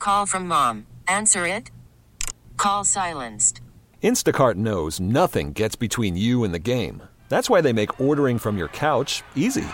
Call from mom. Answer it. Call silenced. Instacart knows nothing gets between you and the game. That's why they make ordering from your couch easy.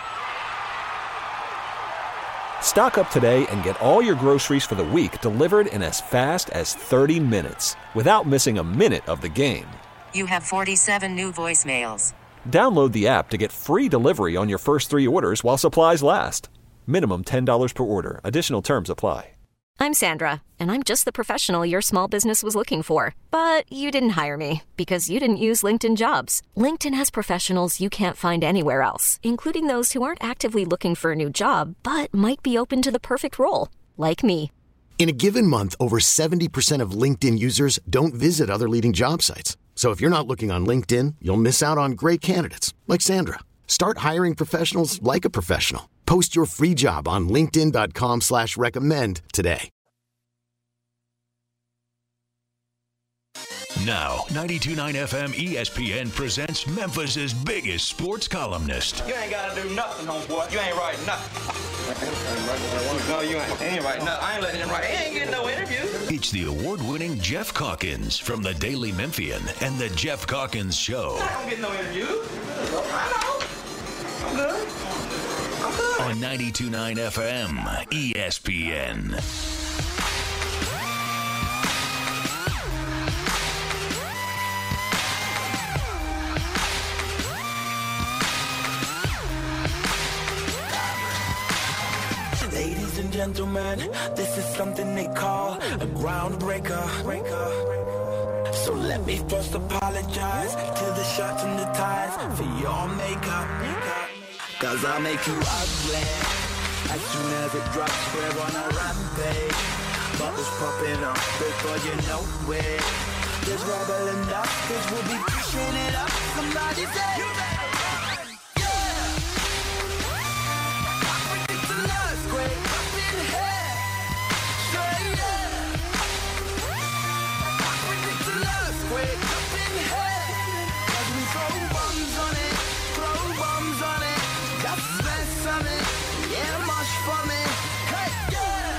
Stock up today and get all your groceries for the week delivered in as fast as 30 minutes without missing a minute of the game. You have 47 new voicemails. Download the app to get free delivery on your first 3 orders while supplies last. Minimum $10 per order. Additional terms apply. I'm Sandra, and I'm just the professional your small business was looking for. But you didn't hire me because you didn't use LinkedIn Jobs. LinkedIn has professionals you can't find anywhere else, including those who aren't actively looking for a new job, but might be open to the perfect role, like me. In a given month, over 70% of LinkedIn users don't visit other leading job sites. So if you're not looking on LinkedIn, you'll miss out on great candidates like Sandra. Start hiring professionals like a professional. Post your free job on linkedin.com/recommend today. Now, 92.9 FM ESPN presents Memphis' biggest sports columnist. You ain't got to do nothing, homeboy. You ain't writing nothing. No, you ain't writing nothing. I ain't letting him write. He ain't getting no interview. It's the award-winning Jeff Calkins from the Daily Memphian and the Jeff Calkins Show. I don't get no interview. I know. I'm good. On 92.9 FM ESPN. Ladies and gentlemen, this is something they call a groundbreaker. So let me first apologize to the shirts and the ties for your makeup. Cause I'll make you ugly as soon as it drops. We're on a rampage. Bubbles popping up before you know it. There's rubble enough cause we'll be pushing it up. Somebody say you better run. Yeah. It's an earthquake up in here. Say yeah. It's an earthquake up in here. Cause we throw bombs on it. Throw bombs on it. Just less of it. Yeah, mush for me. Hey, yeah.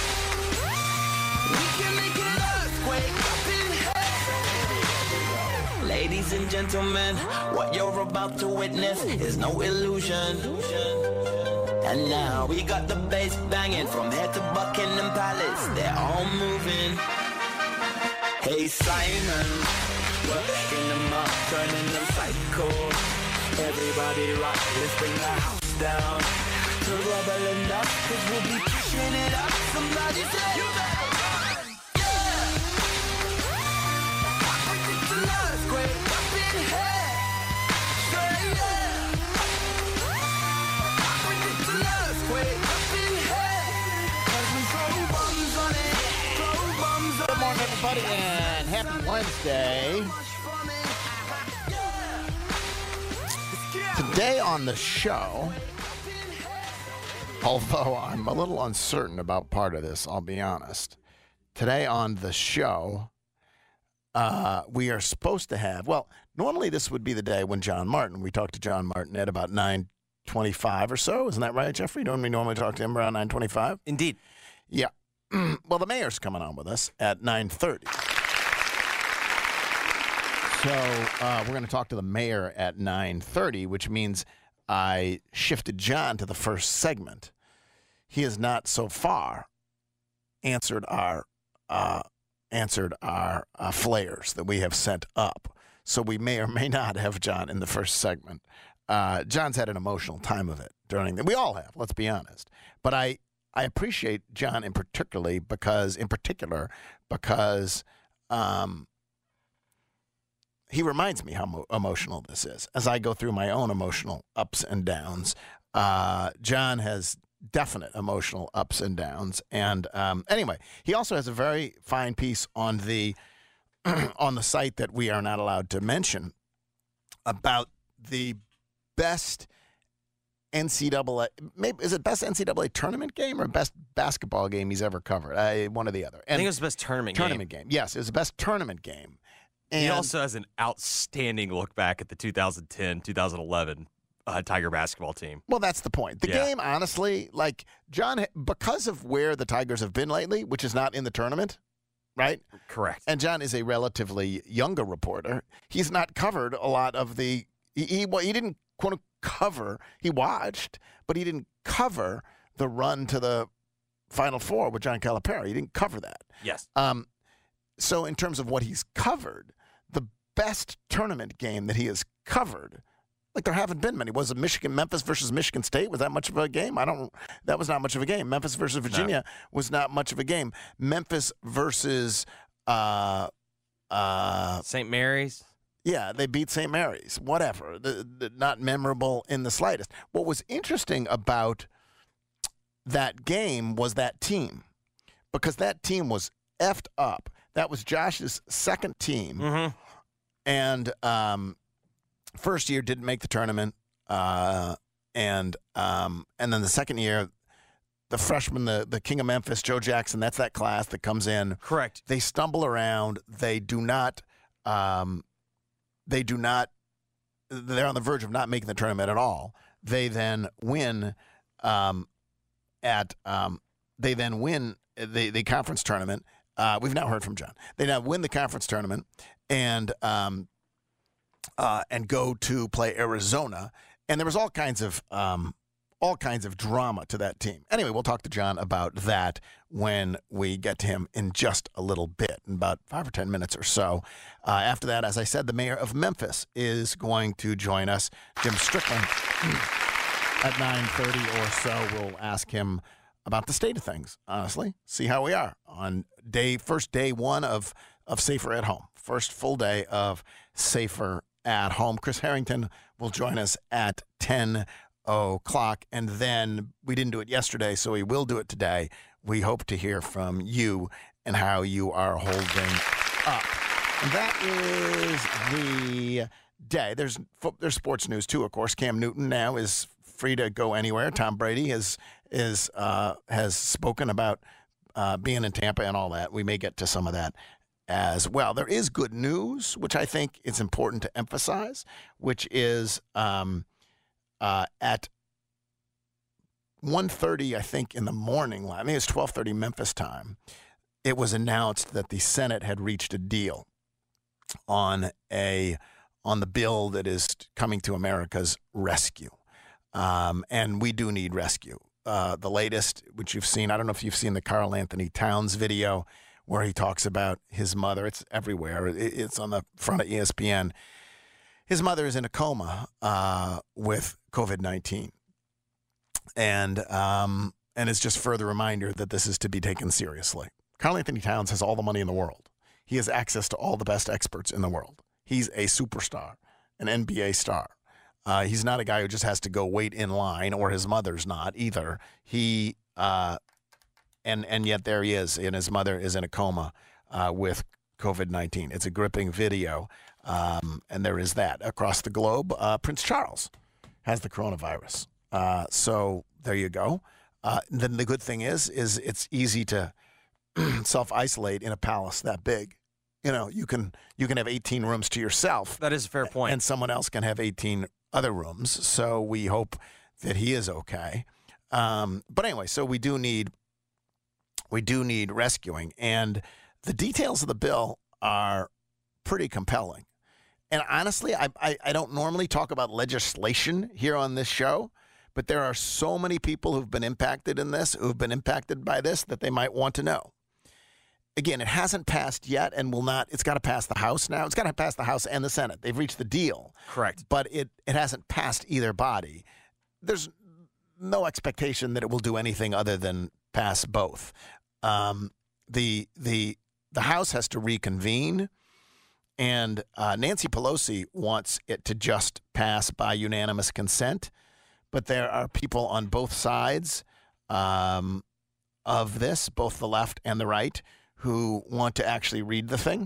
We can make it an earthquake up in here. Ladies and gentlemen, what you're about to witness is no illusion. And now we got the bass banging from here to Buckingham Palace. They're all moving. Hey Simon, working them up, turning them psycho. Everybody rock, let's bring the house down. To rubble enough, cause we'll be pushing it up. Somebody say you better run. Yeah. It's an earthquake up in here. Say yeah. It's an earthquake up in here. Cause we throw bombs on it. Throw bombs on it. Good morning, everybody, and happy Wednesday. Today on the show, although I'm a little uncertain about part of this, I'll be honest. Today on the show, we are supposed to have, well, normally this would be the day when John Martin, we talked to John Martin at about 9:25 or so. Isn't that right, Jeffrey? Don't we normally talk to him around 9:25? Indeed. Yeah. Well, the mayor's coming on with us at 9:30. So we're going to talk to the mayor at 9:30, which means I shifted John to the first segment. He has not so far answered our flares that we have sent up. So we may or may not have John in the first segment. John's had an emotional time of it during the. We all have, let's be honest. But I appreciate John in particular because he reminds me how emotional this is. As I go through my own emotional ups and downs, John has definite emotional ups and downs. And anyway, he also has a very fine piece on the on the site that we are not allowed to mention about the best NCAA, maybe is it best NCAA tournament game or best basketball game he's ever covered? One or the other. And I think it was the best tournament game. Yes, it was the best tournament game. And he also has an outstanding look back at the 2010-2011 Tiger basketball team. Well, that's the point. The game, honestly, like John, because of where the Tigers have been lately, which is not in the tournament, right? Correct. And John is a relatively younger reporter. He's not covered a lot of the. He didn't quote cover. He watched, but he didn't cover the run to the Final Four with John Calipari. He didn't cover that. Yes. So in terms of what he's covered, the best tournament game that he has covered, like there haven't been many. Was it Memphis versus Michigan State? Was that much of a game? That was not much of a game. Memphis versus Virginia was not much of a game. Memphis versus St. Mary's. Yeah, they beat St. Mary's. Whatever. Not memorable in the slightest. What was interesting about that game was that team, because that team was effed up. That was Josh's second team. Mm-hmm. And first year didn't make the tournament. And then the second year, the freshman, the King of Memphis, Joe Jackson, that's that class that comes in. Correct. They stumble around. They're on the verge of not making the tournament at all. They then win the conference tournament. We've now heard from John. They now win the conference tournament and go to play Arizona. And there was all kinds of drama to that team. Anyway, we'll talk to John about that when we get to him in just a little bit, in about 5 or 10 minutes or so. After that, as I said, the mayor of Memphis is going to join us, Jim Strickland, at 9:30 or so. We'll ask him about the state of things, honestly, see how we are on first day one of Safer at Home, first full day of Safer at Home. Chris Harrington will join us at 10 o'clock, and then we didn't do it yesterday, so we will do it today. We hope to hear from you and how you are holding up. And that is the day. There's sports news too, of course. Cam Newton now is free to go anywhere. Tom Brady has spoken about being in Tampa and all that. We may get to some of that as well. There is good news, which I think is important to emphasize, which is at 1:30, I think, in the morning, I think it's 12:30 Memphis time, it was announced that the Senate had reached a deal on the bill that is coming to America's rescue. And we do need rescue. The latest, which you've seen, I don't know if you've seen the Karl Anthony Towns video where he talks about his mother. It's everywhere. It's on the front of ESPN. His mother is in a coma with COVID-19. And it's just further reminder that this is to be taken seriously. Karl Anthony Towns has all the money in the world. He has access to all the best experts in the world. He's a superstar, an NBA star. He's not a guy who just has to go wait in line, or his mother's not either. He and yet there he is, and his mother is in a coma with COVID-19. It's a gripping video, and there is that. Across the globe, Prince Charles has the coronavirus. So there you go. Then the good thing is it's easy to self-isolate in a palace that big. You know, you can have 18 rooms to yourself. That is a fair point. And someone else can have 18 other rooms. So we hope that he is okay. But anyway, so we do need rescuing, and the details of the bill are pretty compelling. And honestly, I don't normally talk about legislation here on this show, but there are so many people who've been impacted by this, that they might want to know. Again, it hasn't passed yet and will not. It's got to pass the House now. It's got to pass the House and the Senate. They've reached the deal. Correct. But it hasn't passed either body. There's no expectation that it will do anything other than pass both. The House has to reconvene, and Nancy Pelosi wants it to just pass by unanimous consent. But there are people on both sides of this, both the left and the right, who want to actually read the thing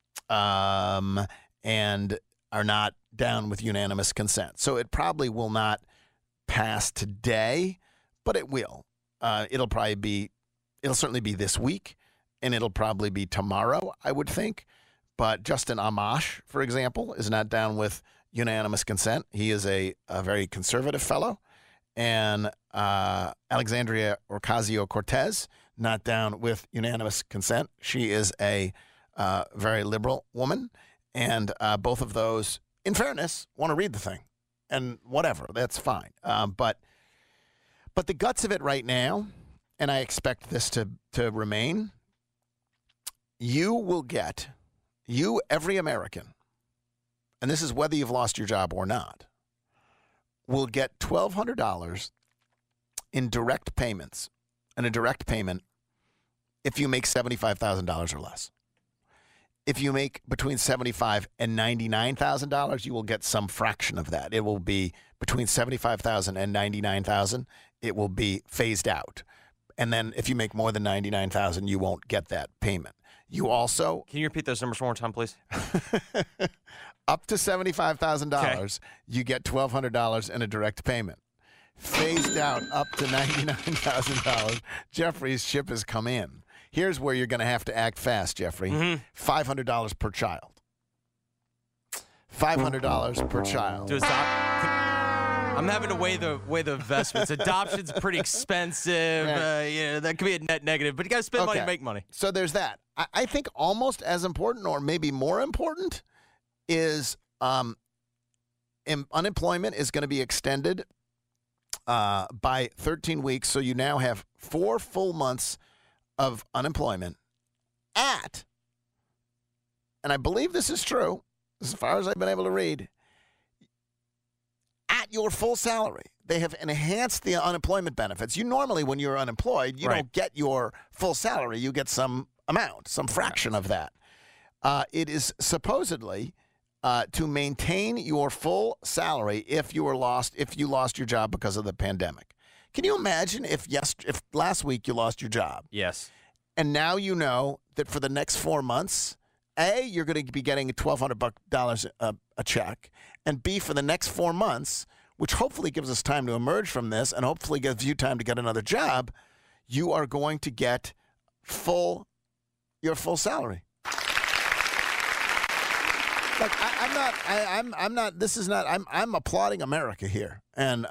and are not down with unanimous consent. So it probably will not pass today, but it will. It'll certainly be this week, and it'll probably be tomorrow, I would think. But Justin Amash, for example, is not down with unanimous consent. He is a very conservative fellow. And Alexandria Ocasio-Cortez, not down with unanimous consent. She is a very liberal woman. And both of those, in fairness, want to read the thing. And whatever, that's fine. But the guts of it right now, and I expect this to remain, every American, and this is whether you've lost your job or not, will get $1,200 in direct payments, and a direct payment if you make $75,000 or less. If you make between $75,000 and $99,000, you will get some fraction of that. It will be between $75,000 and $99,000. It will be phased out. And then if you make more than $99,000, you won't get that payment. You also... Can you repeat those numbers one more time, please? Up to $75,000, you get $1,200 in a direct payment. Phased out up to $99,000, Jeffrey's ship has come in. Here's where you're going to have to act fast, Jeffrey. $500 per child. $500 per child. I'm having to weigh the investments. Adoption's pretty expensive. Right. That could be a net negative, but you got to spend money to make money. So there's that. I think almost as important, or maybe more important, is unemployment is going to be extended by 13 weeks. So you now have 4 full months of unemployment and I believe this is true, as far as I've been able to read, at your full salary. They have enhanced the unemployment benefits. You normally, when you're unemployed, you don't get your full salary. You get some amount, some fraction of that. It is supposedly to maintain your full salary if you lost your job because of the pandemic. Can you imagine if last week you lost your job? Yes. And now you know that for the next 4 months, A, you're going to be getting $1,200 a check, and B, for the next 4 months, which hopefully gives us time to emerge from this and hopefully gives you time to get another job, you are going to get your full salary. Like I'm applauding America here. And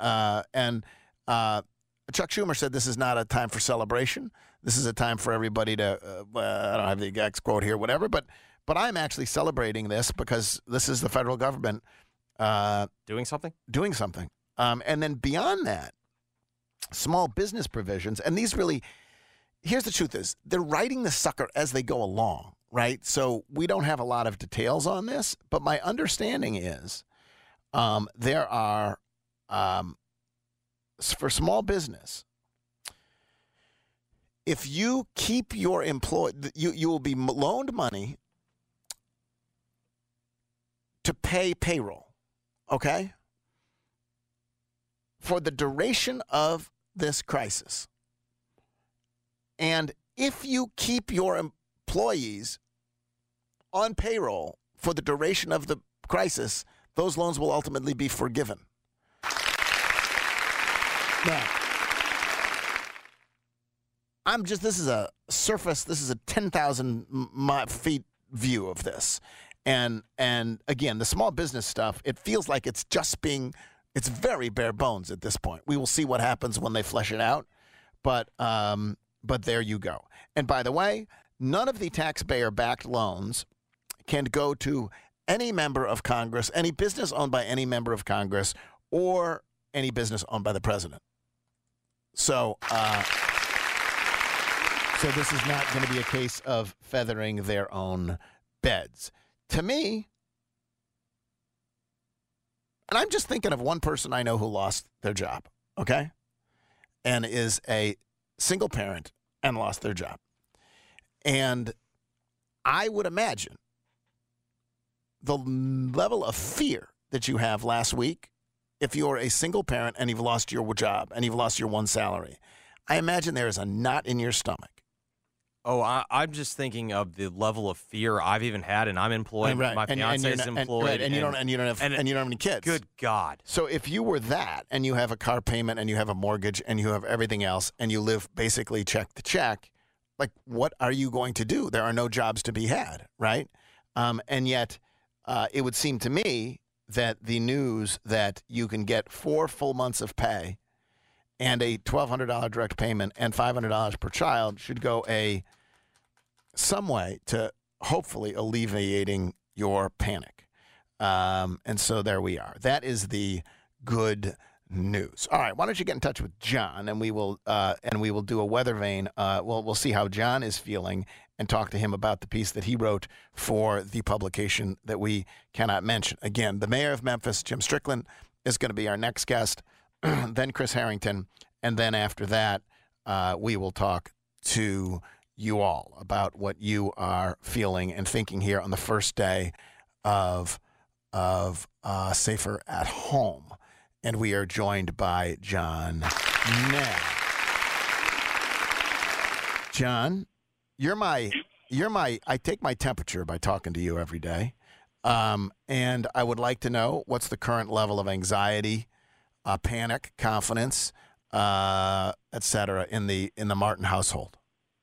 Chuck Schumer said this is not a time for celebration. This is a time for everybody to, I don't have the exact quote here, whatever, but I'm actually celebrating this because this is the federal government doing something. And then beyond that, small business provisions, and these really, here's the truth is, they're writing the sucker as they go along, right? So we don't have a lot of details on this, but my understanding is there are, for small business, if you keep your employee, you will be loaned money to pay payroll, okay? For the duration of this crisis. And if you keep your employees on payroll for the duration of the crisis, those loans will ultimately be forgiven. Now, this is a 10,000 feet view of this. And again, the small business stuff, it feels like it's very bare bones at this point. We will see what happens when they flesh it out. But there you go. And by the way, none of the taxpayer-backed loans can go to any member of Congress, any business owned by any member of Congress, or any business owned by the president. So this is not going to be a case of feathering their own beds. To me, and I'm just thinking of one person I know who lost their job, okay? And is a single parent and lost their job. And I would imagine the level of fear that you have last week, if you're a single parent and you've lost your job and you've lost your one salary, I imagine there is a knot in your stomach. Oh, I'm just thinking of the level of fear I've even had, and I'm employed. Right. My fiance is employed, and you don't have any kids. Good God! So if you were that, and you have a car payment, and you have a mortgage, and you have everything else, and you live basically check to check, like what are you going to do? There are no jobs to be had, right? And yet, it would seem to me that the news that you can get 4 full months of pay and a $1,200 direct payment and $500 per child should go some way to hopefully alleviating your panic. And so there we are. That is the good news. All right, why don't you get in touch with John, and we will do a weather vane. We'll see how John is feeling and talk to him about the piece that he wrote for the publication that we cannot mention. Again, the mayor of Memphis, Jim Strickland, is going to be our next guest, then Chris Harrington, and then after that, we will talk to you all about what you are feeling and thinking here on the first day of Safer at Home. And we are joined by John now. John, I take my temperature by talking to you every day. And I would like to know what's the current level of anxiety, panic, confidence, et cetera, in the Martin household.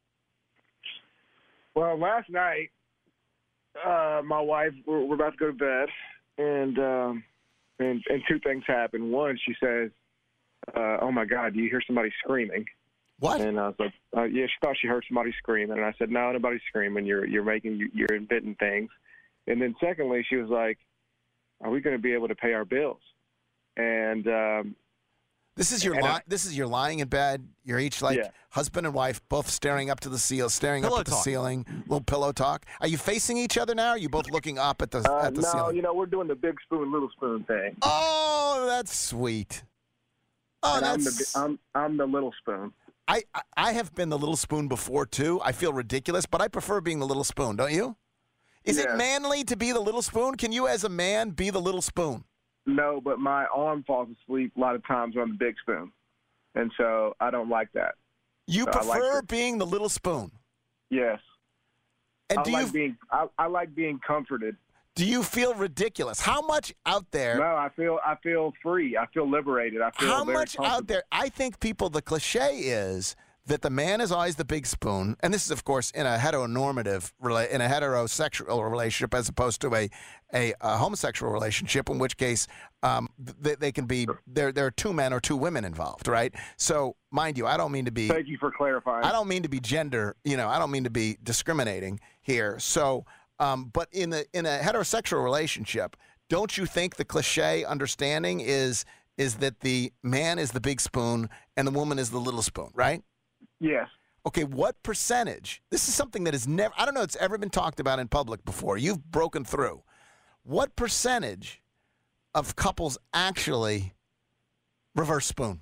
Well, last night, my wife, we're about to go to bed, and two things happened. One, she says, "Oh my God, do you hear somebody screaming?" What? And I was like, "Yeah." She thought she heard somebody screaming, and I said, "No, nobody's screaming. You're inventing things." And then secondly, she was like, "Are we going to be able to pay our bills?" And this is your lying in bed. You're each husband and wife, both staring up to the ceiling, little pillow talk. Are you facing each other now? Or are you both looking up at the ceiling? No, we're doing the big spoon, little spoon thing. Oh, that's sweet. Oh, and I'm the little spoon. I have been the little spoon before too. I feel ridiculous, but I prefer being the little spoon. Don't you? Is it manly to be the little spoon? Can you, as a man, be the little spoon? No, but my arm falls asleep a lot of times on the big spoon, and so I don't like that. You prefer being the little spoon? Yes. And I like being comforted. Do you feel ridiculous? How much out there? No, I feel free. I feel liberated. I feel how very much out there? I think the cliche is that the man is always the big spoon, and this is, of course, in a heteronormative, in a heterosexual relationship as opposed to a homosexual relationship, in which case they can be there are two men or two women involved, right? So, mind you, I don't mean to be. Thank you for clarifying. I don't mean to be gender. I don't mean to be discriminating here. So, but in a heterosexual relationship, don't you think the cliche understanding is that the man is the big spoon and the woman is the little spoon, right? Yes. Okay, what percentage? This is something that is never, I don't know, it's ever been talked about in public before. You've broken through. What percentage of couples actually reverse spoon?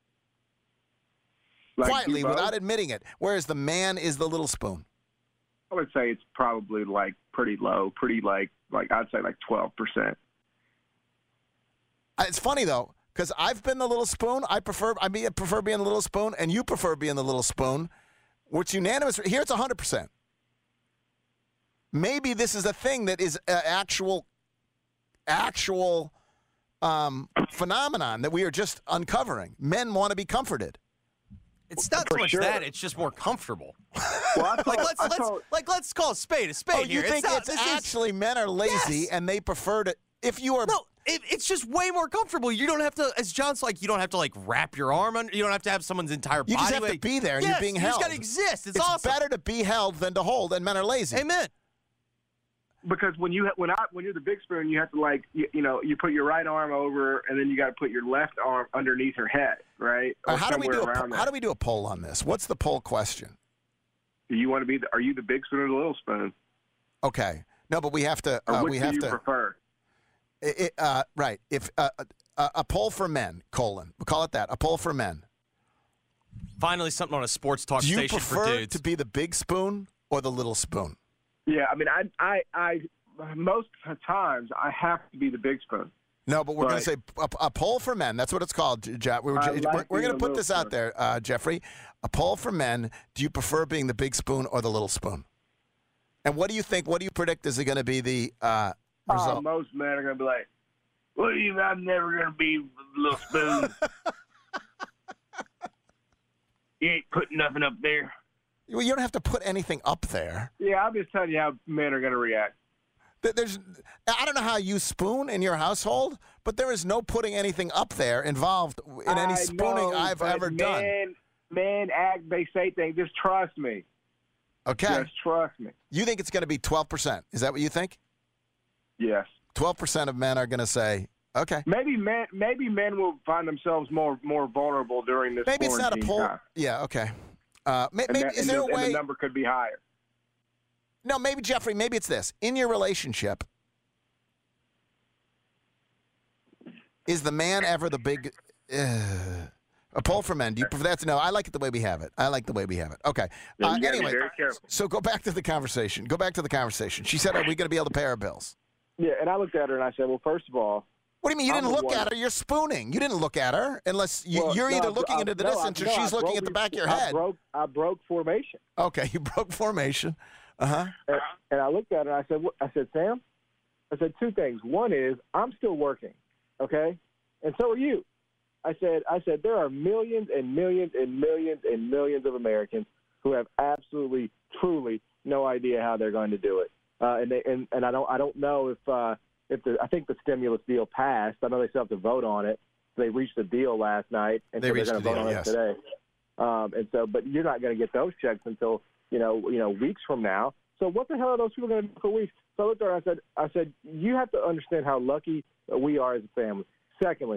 Quietly, without admitting it, whereas the man is the little spoon? I would say it's probably pretty low, I'd say 12%. It's funny, though. Because I've been the little spoon. I prefer being the little spoon, and you prefer being the little spoon. It's unanimous. Here it's 100%. Maybe this is a thing that is an actual phenomenon that we are just uncovering. Men want to be comforted. It's not so much that; it's just more comfortable. Well, let's call a spade a spade. Oh, you think actually men are lazy and they prefer to? If you are no. It's just way more comfortable. You don't have to, as John's you don't have to wrap your arm under. You don't have to have someone's entire body. You just have to be there, and you're being held. You just got to exist. It's awesome. It's better to be held than to hold, and men are lazy. Amen. Because when you're the big spoon, you have to you put your right arm over, and then you got to put your left arm underneath her head, right? How do we do a poll on this? What's the poll question? Do you want to be? Are you the big spoon or the little spoon? Okay. No, but we have to. Or which do you prefer? Right. If a poll for men, we'll call it that. A poll for men. Finally, something on a sports talk station for dudes. Do you prefer to be the big spoon or the little spoon? Yeah, I mean, I most times I have to be the big spoon. No, but we're going to say a poll for men. That's what it's called, Jeff. We're going to put this out there, Jeffrey. A poll for men. Do you prefer being the big spoon or the little spoon? And what do you think? What do you predict is going to be the result? Most men are going to be like, "What do you mean I'm never going to be the little spoon? You ain't putting nothing up there." Well, you don't have to put anything up there. Yeah, I'm just telling you how men are going to react. I don't know how you spoon in your household, but there is no putting anything up there involved in any spooning I've ever done. Men act, they say things. Just trust me. Okay. Just trust me. You think it's going to be 12%? Is that what you think? Yes. 12% of men are going to say, okay. Maybe men will find themselves more vulnerable during this. Maybe it's not a poll. Time. Yeah. Okay. Is there a way? And the number could be higher. No, maybe Jeffrey. Maybe it's this. In your relationship, is the man ever the big? A poll for men. Do you prefer that to no? I like it the way we have it. Okay. Anyway, so go back to the conversation. She said, "Are we going to be able to pay our bills?" Yeah, and I looked at her and I said, "Well, first of all." What do you mean? You didn't look at her? You're spooning. You didn't look at her unless you're either looking into the distance or she's looking at the back of your head. I broke formation. Okay, you broke formation. Uh-huh. And I looked at her and I said, Sam, I said two things. One is I'm still working, okay? And so are you. I said there are millions and millions and millions and millions of Americans who have absolutely, truly no idea how they're going to do it. And I don't know if I think the stimulus deal passed. I know they still have to vote on it. They reached a deal last night, and so they're going to vote on it today. And so, but you're not going to get those checks until weeks from now. So what the hell are those people going to do for weeks? So I looked at her and I said, you have to understand how lucky we are as a family. Secondly,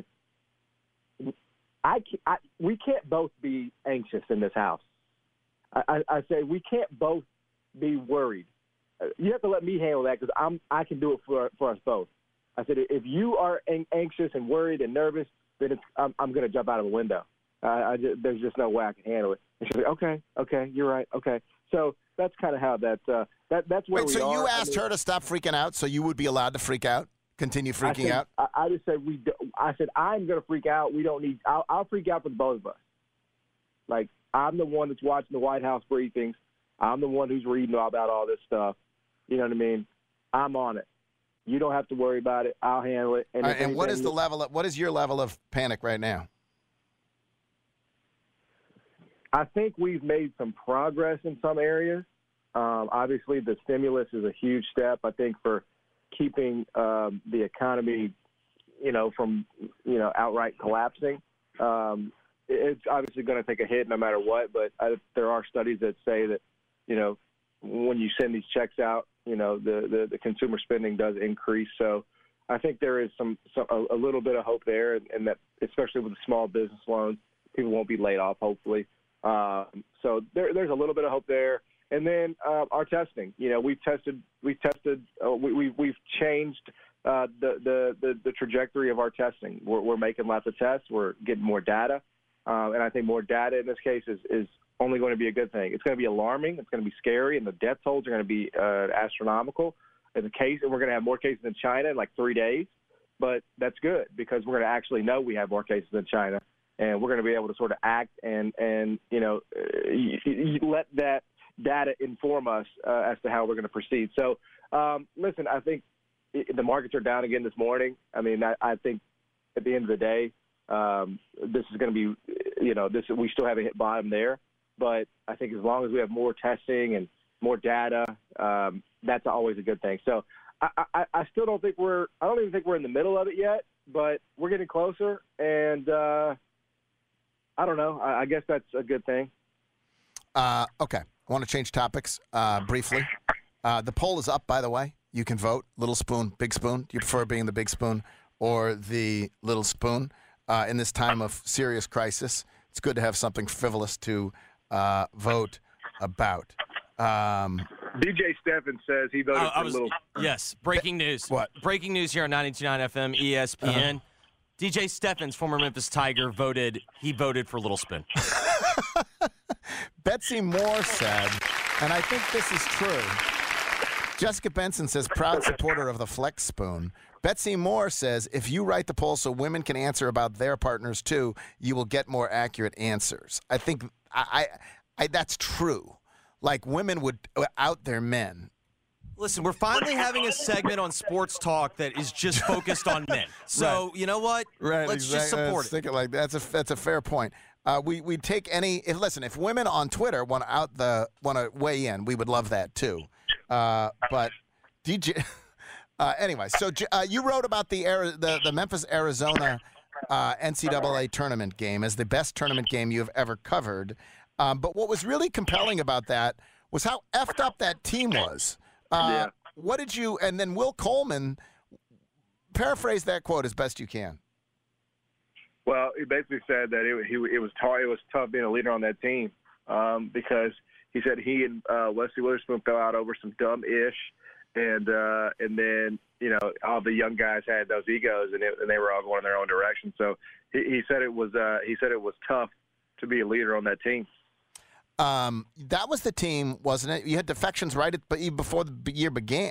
we can't both be anxious in this house. I say we can't both be worried. You have to let me handle that because I can do it for us both. I said, if you are anxious and worried and nervous, then I'm going to jump out of the window. There's just no way I can handle it. And she's like, okay, you're right, okay. So that's kind of how that's where we are. Wait, so you asked her to stop freaking out so you would be allowed to freak out, continue freaking out? I just said I said I'm going to freak out. We don't need. I'll freak out for the both of us. Like I'm the one that's watching the White House briefings. I'm the one who's reading about all this stuff. You know what I mean? I'm on it. You don't have to worry about it. I'll handle it. And what is what is your level of panic right now? I think we've made some progress in some areas. Obviously, the stimulus is a huge step, I think, for keeping the economy, from, outright collapsing. It's obviously going to take a hit no matter what, but there are studies that say that, when you send these checks out, the consumer spending does increase. So I think there is a little bit of hope there, and that especially with the small business loans, people won't be laid off, hopefully. So there's a little bit of hope there. And then our testing, we've changed the trajectory of our testing. We're making lots of tests. We're getting more data. And I think more data in this case is only going to be a good thing. It's going to be alarming. It's going to be scary. And the death tolls are going to be astronomical. And we're going to have more cases in China in like 3 days. But that's good because we're going to actually know we have more cases in China. And we're going to be able to sort of act and let that data inform us as to how we're going to proceed. So, listen, I think the markets are down again this morning. I mean, I think at the end of the day, this is going to be, we still haven't hit bottom there. But I think as long as we have more testing and more data, that's always a good thing. So I still don't think I don't even think we're in the middle of it yet, but we're getting closer. And I don't know. I guess that's a good thing. Okay. I want to change topics briefly. The poll is up, by the way. You can vote. Little spoon, big spoon. Do you prefer being the big spoon or the little spoon? In this time of serious crisis, it's good to have something frivolous to vote about. DJ Stephen says he voted for little spoon. Yes. Breaking news. What? Breaking news here on 92.9 FM, ESPN. Uh-huh. DJ Steffens, former Memphis Tiger, voted for Little Spoon. Betsy Moore said, and I think this is true, Jessica Benson says, proud supporter of the Flex Spoon. Betsy Moore says, if you write the poll so women can answer about their partners too, you will get more accurate answers. I think that's true. Like women would out their men. Listen, we're finally having a segment on Sports Talk that is just focused on men. So, right. You know what? Right, Let's just support it. Think it like that's a fair point. We take any. If women on Twitter want to weigh in, we would love that too. But DJ, Anyway, so you wrote about the Memphis Arizona NCAA tournament game as the best tournament game you have ever covered. But what was really compelling about that was how effed up that team was. What did you? And then Will Coleman, paraphrase that quote as best you can. Well, he basically said that it was tough being a leader on that team because he said he and Wesley Witherspoon fell out over some dumb ish. And then, all the young guys had those egos, and they were all going in their own direction. So he said it was tough to be a leader on that team. That was the team, wasn't it? You had defections before the year began.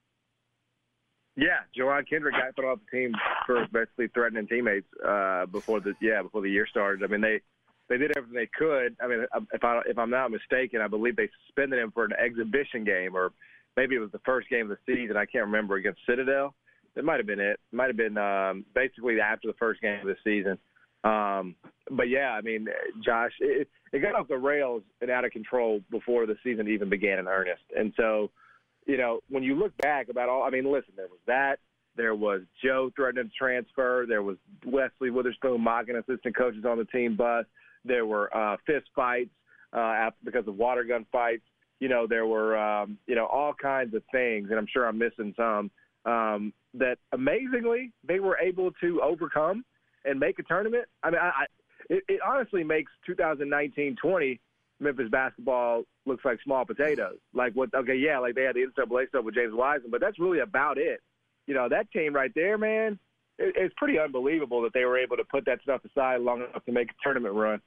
Yeah, Jawan Kendrick got put off the team for basically threatening teammates before the year started. I mean, they did everything they could. I mean, if I'm not mistaken, I believe they suspended him for an exhibition game, or maybe it was the first game of the season. I can't remember, against Citadel. That might have been it. It might have been basically after the first game of the season. But, yeah, I mean, Josh, it got off the rails and out of control before the season even began in earnest. And so, when you look back about listen, there was that. There was Joe threatening to transfer. There was Wesley Witherspoon mocking assistant coaches on the team bus. There were fist fights because of water gun fights. There were, all kinds of things, and I'm sure I'm missing some, that amazingly they were able to overcome and make a tournament. I mean, it honestly makes 2019-20 Memphis basketball looks like small potatoes. Like they had the NCAA stuff with James Wiseman, but that's really about it. That team right there, man, it's pretty unbelievable that they were able to put that stuff aside long enough to make a tournament run.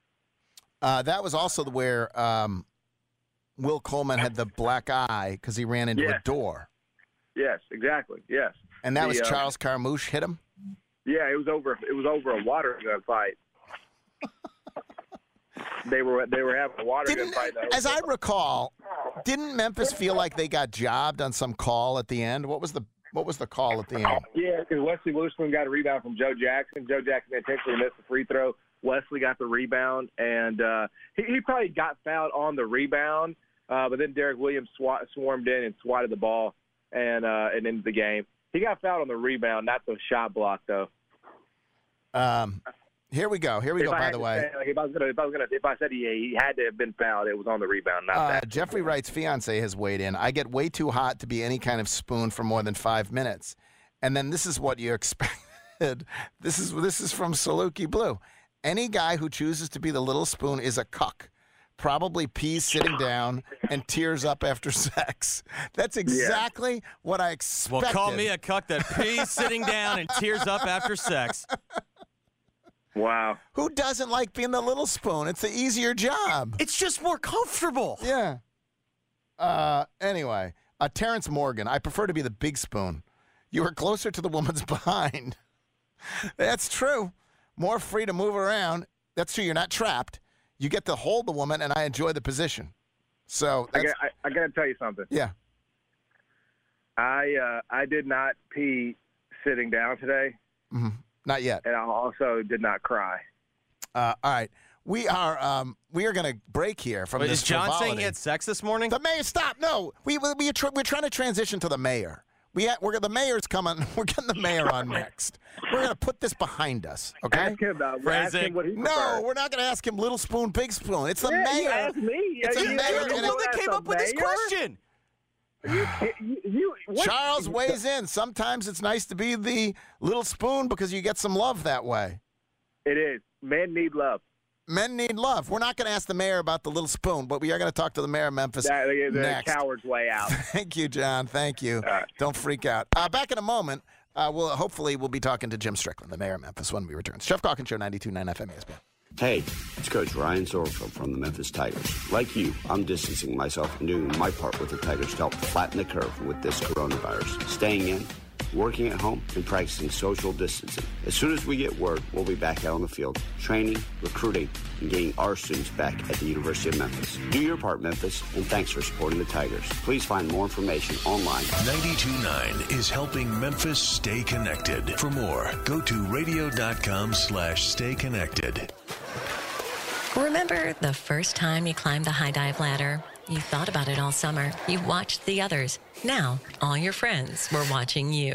That was also where Will Coleman had the black eye because he ran into a door. Yes, exactly. Yes. And that was Charles Carmouche hit him? Yeah, it was over a water gun fight. They were having a water gun fight. As I recall, didn't Memphis feel like they got jobbed on some call at the end? What was the call at the end? Yeah, because Wesley Witherspoon got a rebound from Joe Jackson. Joe Jackson intentionally missed the free throw. Wesley got the rebound, and he probably got fouled on the rebound, but then Derek Williams swarmed in and swatted the ball and ended the game. He got fouled on the rebound, not the shot block, though. Here we go. By the way, if I said he had to have been fouled, it was on the rebound, not that. Jeffrey Wright's fiance has weighed in. I get way too hot to be any kind of spoon for more than 5 minutes, and then this is what you expected. This is from Saluki Blue. Any guy who chooses to be the little spoon is a cuck. Probably pees sitting down and tears up after sex. That's exactly what I expected. Well, call me a cuck that pees sitting down and tears up after sex. Wow. Who doesn't like being the little spoon? It's the easier job. It's just more comfortable. Yeah. Anyway, Terrence Morgan, I prefer to be the big spoon. You are closer to the woman's behind. That's true. More free to move around. That's true. You're not trapped. You get to hold the woman, and I enjoy the position. So I got to tell you something. Yeah. I did not pee sitting down today. Mm-hmm. Not yet. And I also did not cry. All right. We are going to break here from this. Is John frivolity. saying he had sex this morning? The mayor, stop. No. We're trying to transition to the mayor. The mayor's coming. We're getting the mayor on next. We're going to put this behind us, okay? Ask him what he prefers. No, we're not going to ask him little spoon, big spoon. It's the mayor. You asked me. It's the mayor. You're the one that came up with this question. Charles weighs in. Sometimes it's nice to be the little spoon because you get some love that way. It is. Men need love. Men need love. We're not going to ask the mayor about the little spoon, but we are going to talk to the mayor of Memphis the next. Coward's way out. Thank you, John. Thank you. Right. Don't freak out. Back in a moment, we'll be talking to Jim Strickland, the mayor of Memphis, when we return. Jeff Calkins Show, 92.9 FM ESPN. Hey, it's Coach Ryan Zorfield from the Memphis Tigers. Like you, I'm distancing myself and doing my part with the Tigers to help flatten the curve with this coronavirus. Staying in, working at home, and practicing social distancing. As soon as we get word, we'll be back out on the field, training, recruiting, and getting our students back at the University of Memphis. Do your part, Memphis, and thanks for supporting the Tigers. Please find more information online. 92.9 is helping Memphis stay connected. For more, go to radio.com/stay connected. Remember Remember the first time you climbed the high dive ladder? You thought about it all summer. You watched the others. Now, all your friends were watching you.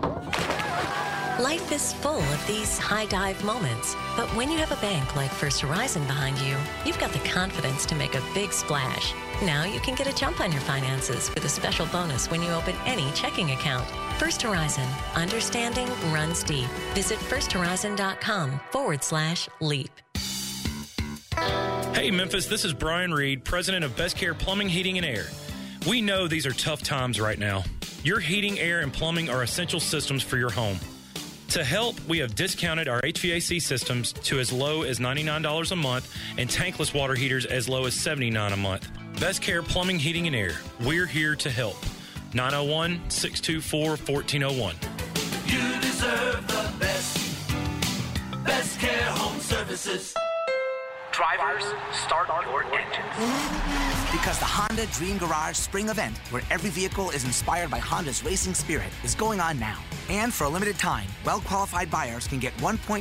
Life is full of these high dive moments, but when you have a bank like First Horizon behind you, you've got the confidence to make a big splash. Now you can get a jump on your finances with a special bonus when you open any checking account. First Horizon. Understanding runs deep. Visit firsthorizon.com/leap. Hey Memphis, this is Brian Reed, president of Best Care Plumbing, Heating, and Air. We know these are tough times right now. Your heating, air, and plumbing are essential systems for your home. To help, we have discounted our HVAC systems to as low as $99 a month and tankless water heaters as low as $79 a month. Best Care Plumbing, Heating, and Air. We're here to help. 901-624-1401. You deserve the best. Best Care Home Services. Drivers, start your engines. Because the Honda Dream Garage Spring Event, where every vehicle is inspired by Honda's racing spirit, is going on now. And for a limited time, well-qualified buyers can get 1.9%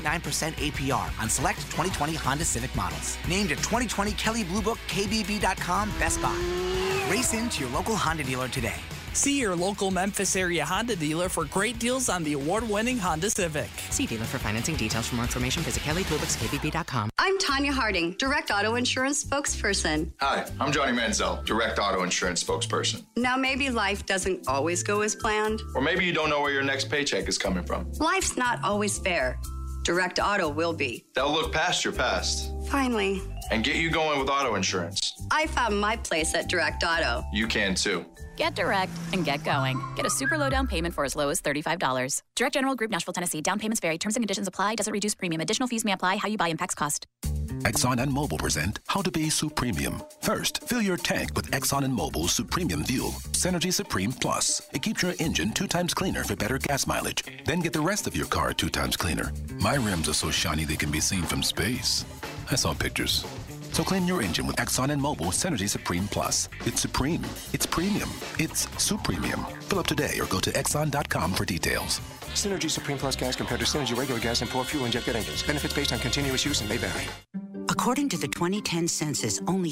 APR on select 2020 Honda Civic models. Named a 2020 Kelley Blue Book KBB.com Best Buy. Race into your local Honda dealer today. See your local Memphis area Honda dealer for great deals on the award-winning Honda Civic. See dealer for financing details. For more information, visit KelleyBlueBooksKBB.com. I'm Tanya Harding, Direct Auto Insurance spokesperson. Hi, I'm Johnny Manziel, Direct Auto Insurance spokesperson. Now, maybe life doesn't always go as planned. Or maybe you don't know where your next paycheck is coming from. Life's not always fair. Direct Auto will be. They'll look past your past. Finally. And get you going with auto insurance. I found my place at Direct Auto. You can too. Get direct and get going. Get a super low down payment for as low as $35. Direct General Group, Nashville, Tennessee. Down payments vary. Terms and conditions apply. Doesn't reduce premium. Additional fees may apply. How you buy impacts cost. Exxon and Mobil present How to Be Supremium. First, fill your tank with Exxon and Mobil's Supremium Fuel, Synergy Supreme Plus. It keeps your engine 2 times cleaner for better gas mileage. Then get the rest of your car 2 times cleaner. My rims are so shiny they can be seen from space. I saw pictures. So clean your engine with Exxon and Mobil Synergy Supreme Plus. It's supreme. It's premium. It's Supremium. Fill up today or go to Exxon.com for details. Synergy Supreme Plus gas compared to Synergy regular gas and poor fuel injected engines. Benefits based on continuous use and may vary. According to the 2010 census, only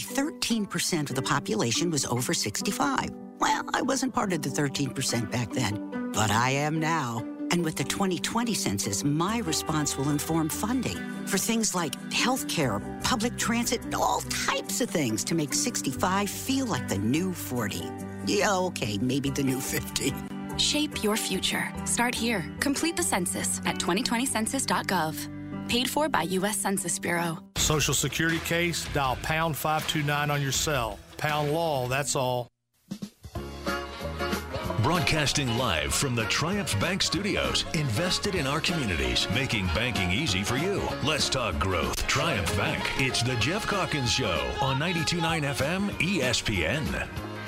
13% of the population was over 65. Well, I wasn't part of the 13% back then, but I am now. And with the 2020 census, my response will inform funding for things like healthcare, public transit, all types of things to make 65 feel like the new 40. Yeah, okay, maybe the new 50. Shape your future. Start here. Complete the census at 2020census.gov. Paid for by U.S. Census Bureau. Social Security case, dial pound 529 on your cell. Pound law, that's all. Broadcasting live from the Triumph Bank Studios, invested in our communities, making banking easy for you. Let's talk growth. Triumph Bank. It's the Jeff Calkins Show on 92.9 FM ESPN.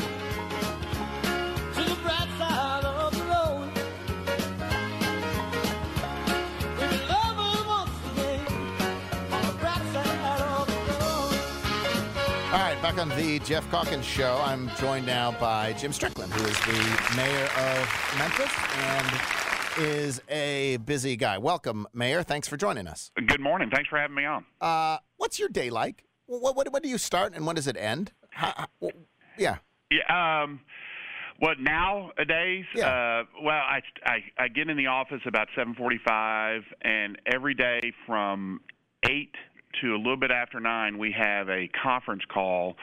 Back on the Jeff Calkins Show, I'm joined now by Jim Strickland, who is the mayor of Memphis and is a busy guy. Welcome, Mayor. Thanks for joining us. Good morning. Thanks for having me on. What's your day like? What do you start and when does it end? Yeah. Well, nowadays, I get in the office about 7:45, and every day from 8 to a little bit after 9, we have a conference call.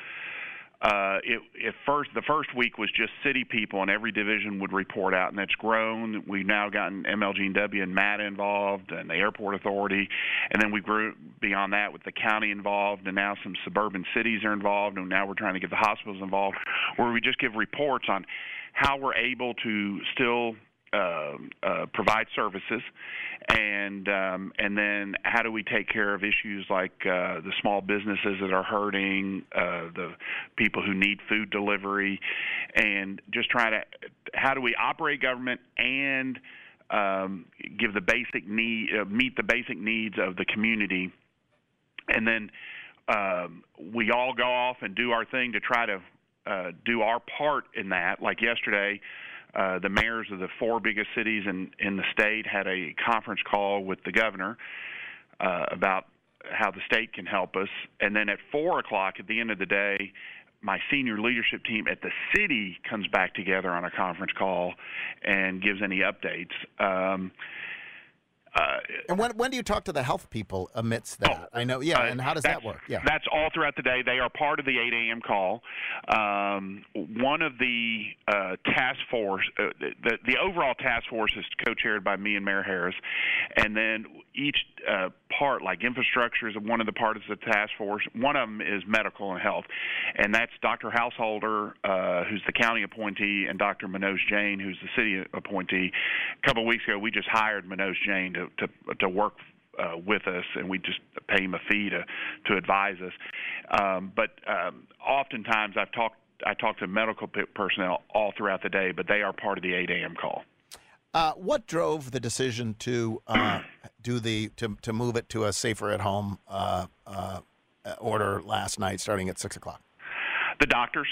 The first week was just city people, and every division would report out, and that's grown. We've now gotten MLG&W and MATA involved, and the Airport Authority, and then we grew beyond that with the county involved, and now some suburban cities are involved, and now we're trying to get the hospitals involved, where we just give reports on how we're able to still provide services, and then how do we take care of issues like the small businesses that are hurting, the people who need food delivery, and just how do we operate government and give the basic meet the basic needs of the community, and then we all go off and do our thing to try to do our part in that. Like yesterday, the mayors of the 4 biggest cities in the state had a conference call with the governor about how the state can help us. And then at 4 o'clock at the end of the day, my senior leadership team at the city comes back together on a conference call and gives any updates. And when do you talk to the health people amidst that? I know, and how does that work? Yeah, that's all throughout the day. They are part of the 8 a.m. call. One of the task force, the overall task force is co-chaired by me and Mayor Harris, and then each part, like infrastructure is one of the parts of the task force. One of them is medical and health, and that's Dr. Householder, who's the county appointee, and Dr. Manoj Jain, who's the city appointee. A couple of weeks ago, we just hired Manoj Jain to work with us, and we just pay him a fee to advise us. But oftentimes I talk to medical personnel all throughout the day, but they are part of the 8 a.m. call. What drove the decision to to move it to a safer at home order last night, starting at 6 o'clock? The doctors.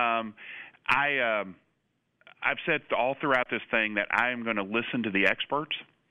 I've said all throughout this thing that I am going to listen to the experts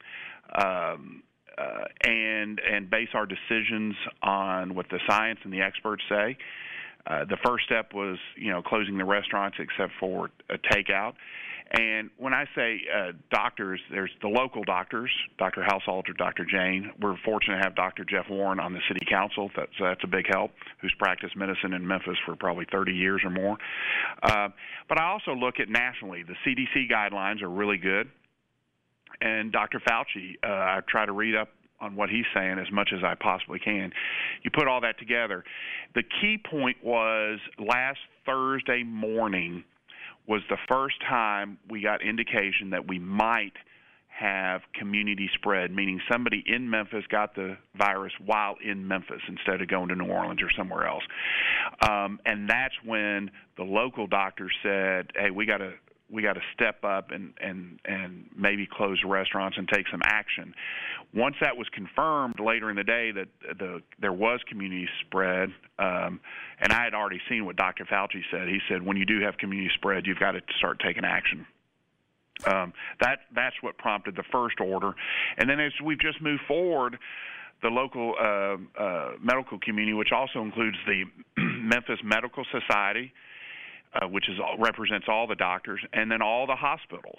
and base our decisions on what the science and the experts say. The first step was, closing the restaurants except for a takeout. And when I say doctors, there's the local doctors, Dr. Householder, Dr. Jain. We're fortunate to have Dr. Jeff Warren on the city council. So that's a big help, who's practiced medicine in Memphis for probably 30 years or more. But I also look at nationally. The CDC guidelines are really good. And Dr. Fauci, I try to read up on what he's saying as much as I possibly can. You put all that together. The key point was last Thursday morning was the first time we got indication that we might have community spread, meaning somebody in Memphis got the virus while in Memphis instead of going to New Orleans or somewhere else. And that's when the local doctors said, hey, we got to step up and maybe close restaurants and take some action. Once that was confirmed later in the day that there was community spread, and I had already seen what Dr. Fauci said. He said, when you do have community spread, you've got to start taking action. That's what prompted the first order. And then as we've just moved forward, the local medical community, which also includes the Memphis Medical Society, which represents all the doctors, and then all the hospitals,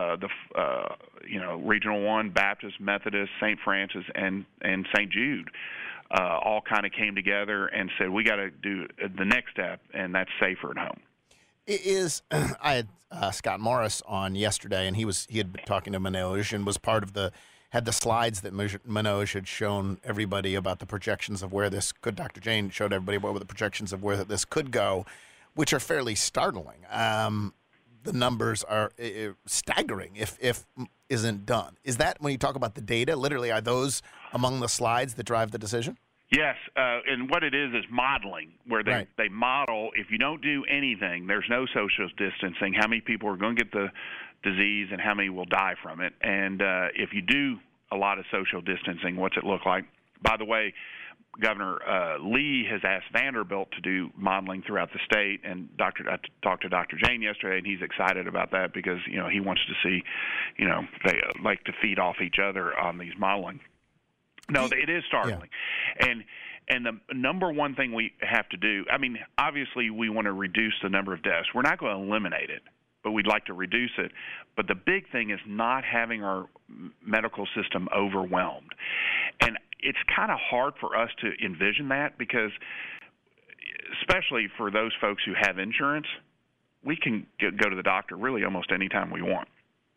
Regional One, Baptist, Methodist, St. Francis, and St. Jude, all kind of came together and said, we got to do the next step, and that's safer at home. I had Scott Morris on yesterday, and he had been talking to Manoj and was part of had the slides that Manoj had shown everybody about the projections of where this could. Dr. Jain showed everybody what were the projections of where this could go, which are fairly startling. The numbers are staggering if isn't done. Is that, when you talk about the data, literally are those among the slides that drive the decision? Yes, and what it is modeling, where they model if you don't do anything, there's no social distancing, how many people are going to get the disease and how many will die from it. And if you do a lot of social distancing, what's it look like? By the way, Governor Lee has asked Vanderbilt to do modeling throughout the state, and I talked to Dr. Jain yesterday, and he's excited about that because he wants to see, they like to feed off each other on these modeling. No, it is startling, and the number one thing we have to do. I mean, obviously we want to reduce the number of deaths. We're not going to eliminate it, but we'd like to reduce it. But the big thing is not having our medical system overwhelmed, and it's kind of hard for us to envision that because, especially for those folks who have insurance, we can go to the doctor really almost any time we want.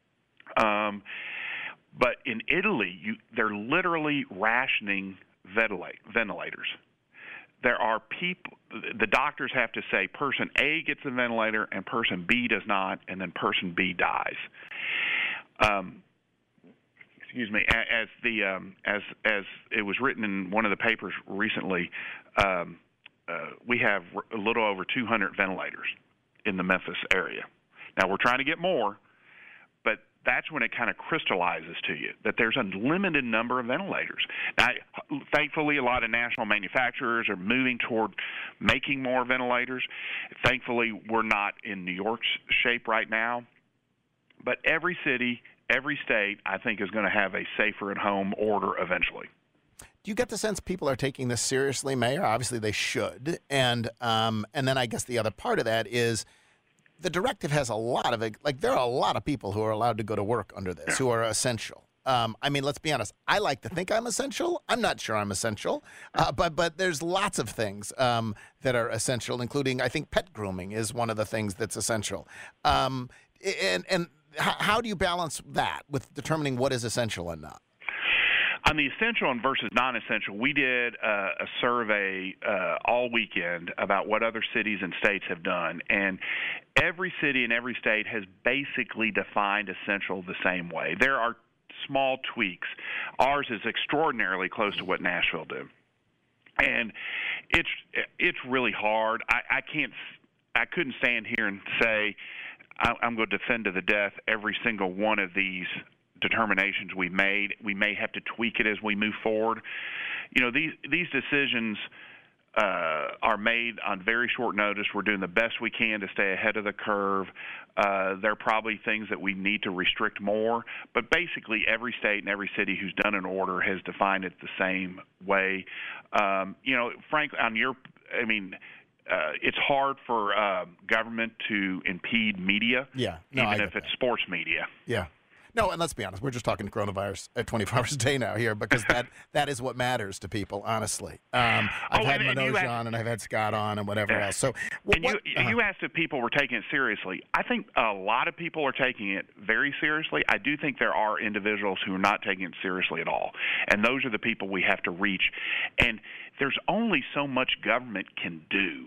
But in Italy, they're literally rationing ventilators. There are people, the doctors have to say person A gets a ventilator and person B does not, and then person B dies. Excuse me. As it was written in one of the papers recently, we have a little over 200 ventilators in the Memphis area. Now we're trying to get more, but that's when it kind of crystallizes to you that there's a limited number of ventilators. Now, thankfully, a lot of national manufacturers are moving toward making more ventilators. Thankfully, we're not in New York's shape right now, but every city, every state, I think, is going to have a safer at home order eventually. Do you get the sense people are taking this seriously, Mayor? Obviously, they should. And then I guess the other part of that is the directive has a lot of there are a lot of people who are allowed to go to work under this who are essential. I mean, let's be honest. I like to think I'm essential. I'm not sure I'm essential, but there's lots of things that are essential, including I think pet grooming is one of the things that's essential. And how do you balance that with determining what is essential and not? On the essential and versus non-essential, we did a survey all weekend about what other cities and states have done, and every city and every state has basically defined essential the same way. There are small tweaks. Ours is extraordinarily close to what Nashville did, and it's really hard. I couldn't stand here and say I'm going to defend to the death every single one of these determinations we made. We may have to tweak it as we move forward. You know, these decisions are made on very short notice. We're doing the best we can to stay ahead of the curve. There are probably things that we need to restrict more, but basically every state and every city who's done an order has defined it the same way. You know, frankly, it's hard for government to impede media, even if it's sports media. Yeah. No, and let's be honest, we're just talking coronavirus 24 hours a day now here because that is what matters to people, honestly. I've had Manoj on and I've had Scott on and whatever else. So, you asked if people were taking it seriously. I think a lot of people are taking it very seriously. I do think there are individuals who are not taking it seriously at all, and those are the people we have to reach. And there's only so much government can do.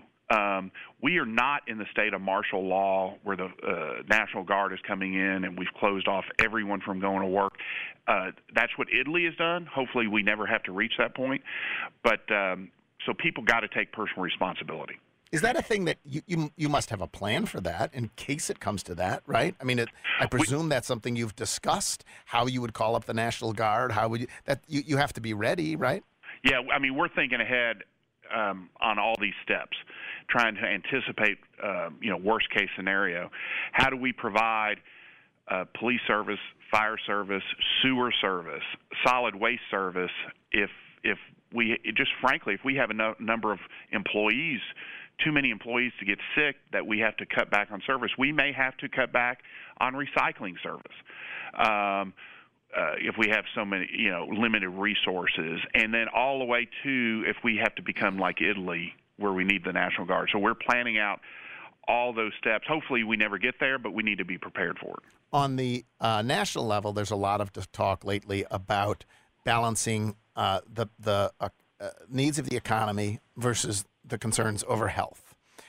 We are not in the state of martial law where the National Guard is coming in and we've closed off everyone from going to work. That's what Italy has done. Hopefully we never have to reach that point. But so people got to take personal responsibility. Is that a thing that you must have a plan for that in case it comes to that, right? I mean, I presume that's something you've discussed, how you would call up the National Guard, how would you have to be ready, right? Yeah, I mean, we're thinking ahead on all these steps, trying to anticipate, worst case scenario. How do we provide police service, fire service, sewer service, solid waste service if we have a number of employees, too many employees to get sick that we have to cut back on service, we may have to cut back on recycling service. If we have so many, limited resources, and then all the way to if we have to become like Italy, where we need the National Guard. So we're planning out all those steps. Hopefully we never get there, but we need to be prepared for it. On the national level, there's a lot of talk lately about balancing the needs of the economy versus the concerns over health.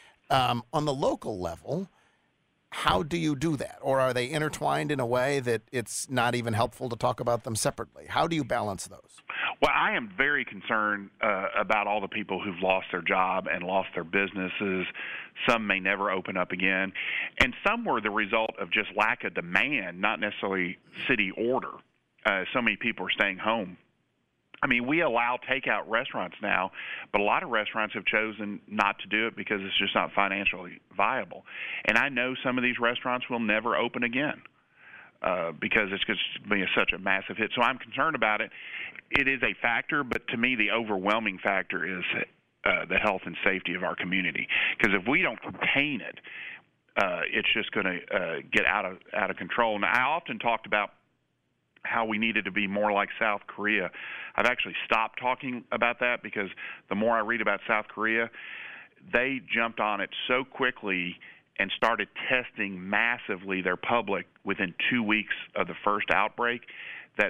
On the local level, how do you do that? Or are they intertwined in a way that it's not even helpful to talk about them separately? How do you balance those? Well, I am very concerned about all the people who've lost their job and lost their businesses. Some may never open up again. And some were the result of just lack of demand, not necessarily city order. So many people are staying home. I mean, we allow takeout restaurants now, but a lot of restaurants have chosen not to do it because it's just not financially viable. And I know some of these restaurants will never open again because it's just being such a massive hit. So I'm concerned about it. It is a factor, but to me the overwhelming factor is the health and safety of our community. Because if we don't contain it, it's just going to get out of control. And I often talked about how we needed to be more like South Korea. I've actually stopped talking about that because the more I read about South Korea, they jumped on it so quickly and started testing massively their public within 2 weeks of the first outbreak that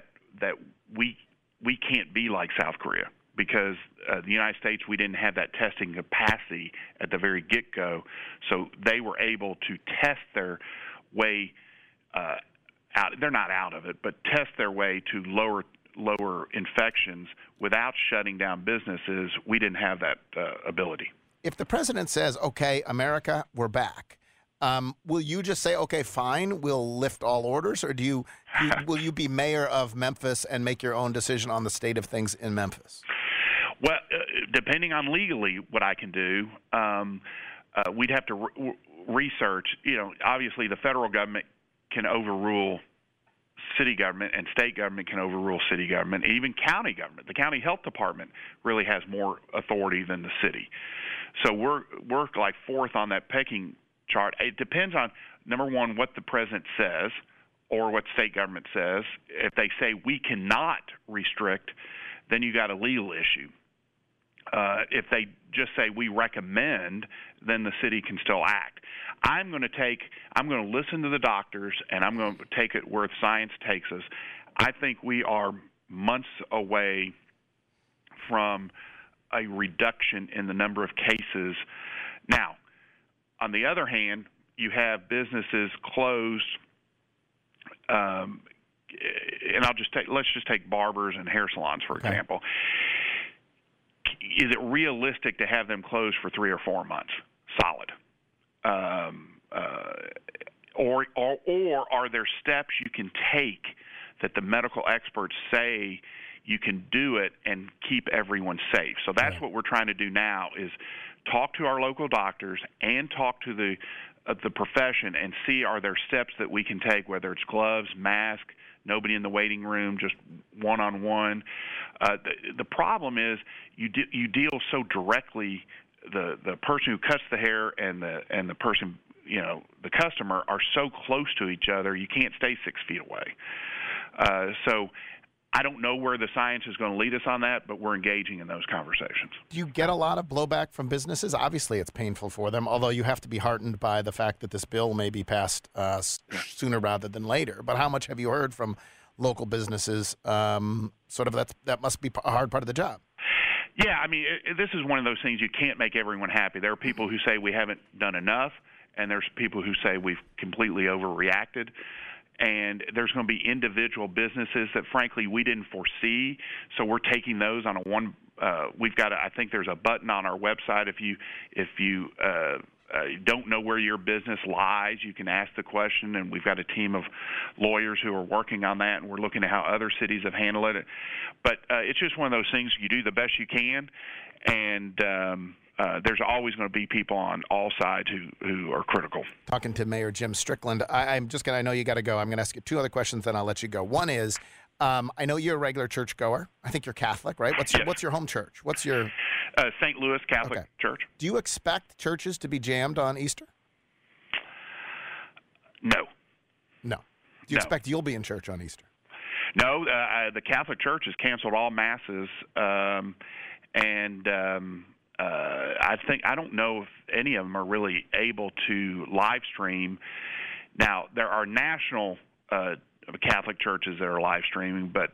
we can't be like South Korea because the United States, we didn't have that testing capacity at the very get-go. So they were able to test their way out. They're not out of it, but test their way to lower infections without shutting down businesses. We didn't have that ability. If the president says, okay, America, we're back, will you just say, okay, fine, we'll lift all orders, or will you be mayor of Memphis and make your own decision on the state of things in Memphis? Well, depending on legally what I can do, we'd have to research. Obviously the federal government can overrule city government, and state government can overrule city government, and even county government. The county health department really has more authority than the city. So we're like fourth on that pecking chart. It depends on, number one, what the president says or what state government says. If they say we cannot restrict, then you got a legal issue. If they just say we recommend, then the city can still act. I'm going to listen to the doctors, and I'm going to take it where science takes us. I think we are months away from a reduction in the number of cases. Now, on the other hand, you have businesses closed, and let's just take barbers and hair salons, for example. Is it realistic to have them closed for 3 or 4 months solid? Or are there steps you can take that the medical experts say you can do it and keep everyone safe? So that's what we're trying to do now, is talk to our local doctors and talk to the profession and see, are there steps that we can take, whether it's gloves, mask, nobody in the waiting room, just one-on-one. The problem is you deal so directly. The person who cuts the hair and the person, the customer, are so close to each other, you can't stay 6 feet away. So I don't know where the science is going to lead us on that, but we're engaging in those conversations. Do you get a lot of blowback from businesses? Obviously, it's painful for them, although you have to be heartened by the fact that this bill may be passed sooner rather than later. But how much have you heard from local businesses? Sort of that must be a hard part of the job. Yeah, I mean, this is one of those things you can't make everyone happy. There are people who say we haven't done enough, and there's people who say we've completely overreacted. And there's going to be individual businesses that, frankly, we didn't foresee. So we're taking those on we've got I think there's a button on our website. If you don't know where your business lies, you can ask the question, and we've got a team of lawyers who are working on that, and we're looking at how other cities have handled it. But it's just one of those things. You do the best you can, and there's always going to be people on all sides who are critical. Talking to Mayor Jim Strickland, I know you got to go. I'm going to ask you 2 other questions, then I'll let you go. One is, I know you're a regular churchgoer. I think you're Catholic, right? What's your home church? What's your St. Louis Catholic Church. Do you expect churches to be jammed on Easter? No. Do you expect you'll be in church on Easter? No. The Catholic Church has canceled all masses, I don't know if any of them are really able to live stream. Now, there are national Catholic churches that are live streaming, but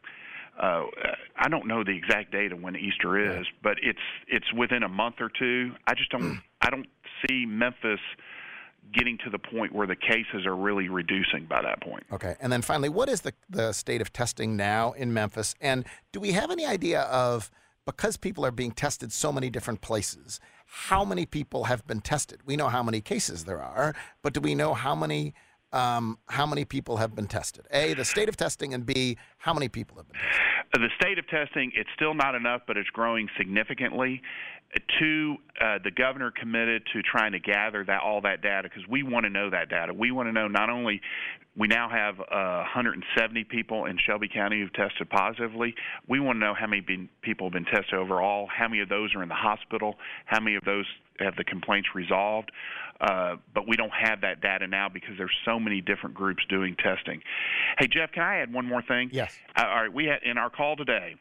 I don't know the exact date of when Easter is, but it's within a month or two. I don't see Memphis getting to the point where the cases are really reducing by that point. Okay. And then finally, what is the state of testing now in Memphis? And do we have any idea of, because people are being tested so many different places, how many people have been tested? We know how many cases there are, but do we know how many people have been tested? A, the state of testing, and B, how many people have been tested? The state of testing, it's still not enough, but it's growing significantly. 2, the governor committed to trying to gather all that data, because we want to know that data. We want to know not only we now have 170 people in Shelby County who've tested positively. We want to know how many people have been tested overall, how many of those are in the hospital, how many of those have the complaints resolved. But we don't have that data now because there's so many different groups doing testing. Hey, Jeff, can I add one more thing? Yes. All right, we had in our call today,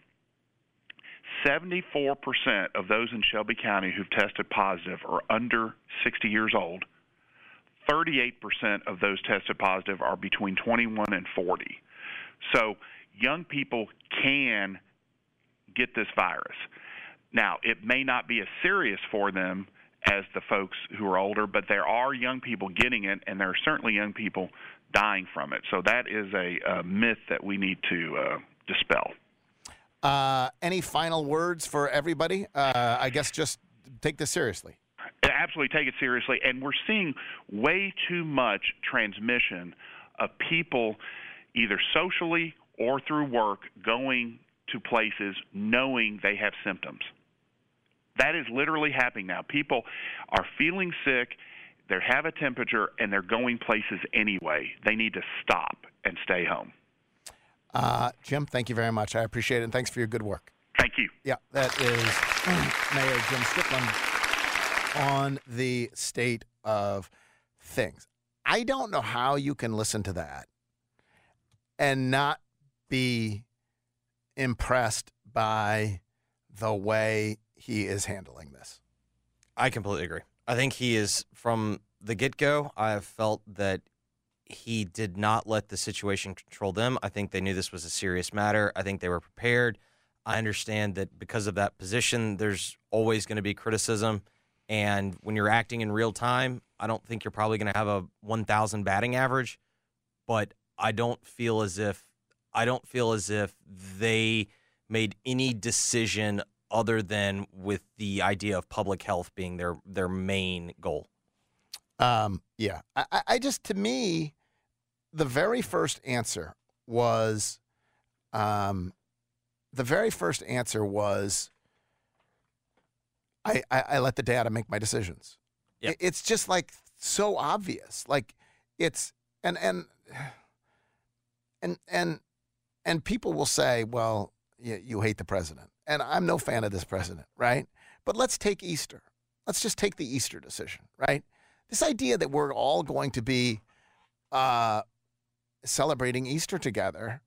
74% of those in Shelby County who've tested positive are under 60 years old. 38% of those tested positive are between 21 and 40. So young people can get this virus. Now, it may not be as serious for them as the folks who are older, but there are young people getting it, and there are certainly young people dying from it. So that is a myth that we need to dispel. Any final words for everybody? I guess just take this seriously. Absolutely take it seriously. And we're seeing way too much transmission of people either socially or through work going to places knowing they have symptoms. That is literally happening now. People are feeling sick, they have a temperature, and they're going places anyway. They need to stop and stay home. Jim, thank you very much. I appreciate it, and thanks for your good work. Thank you. Yeah, that is Mayor Jim Strickland on the state of things. I don't know how you can listen to that and not be impressed by the way he is handling this. I completely agree. I think he is, from the get-go, I have felt that he did not let the situation control them. I think they knew this was a serious matter. I think they were prepared. I understand that because of that position, there's always going to be criticism. And when you're acting in real time, I don't think you're probably going to have a 1,000 batting average. But I don't feel as if they made any decision other than with the idea of public health being their main goal. Yeah. I just, to me, the very first answer was, I let the data make my decisions. Yep. It's just like so obvious. Like it's, and people will say, well, you hate the president. And I'm no fan of this president, right? But let's take Easter. Let's just take the Easter decision, right? This idea that we're all going to be celebrating Easter together